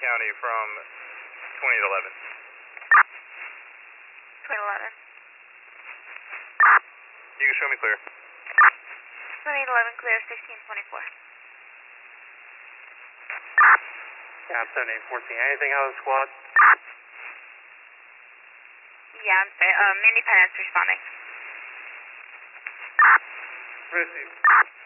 County from 2811. 2811. You can show me clear. 2811 clear, 1624. Yeah, 7814. Anything out of the squad? Yeah, I'm sorry. Independence responding. Receive.